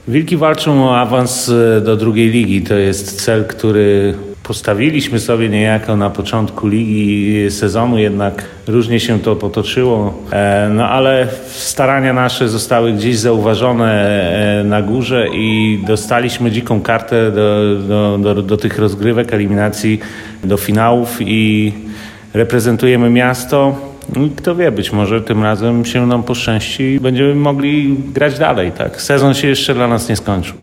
Wilki walczą o awans do drugiej ligi. To jest cel, który postawiliśmy sobie niejako na początku ligi sezonu, jednak różnie się to potoczyło. No ale starania nasze zostały gdzieś zauważone na górze i dostaliśmy dziką kartę do tych rozgrywek, eliminacji, do finałów i reprezentujemy miasto. Kto wie, być może tym razem się nam poszczęści i będziemy mogli grać dalej. Tak? Sezon się jeszcze dla nas nie skończył.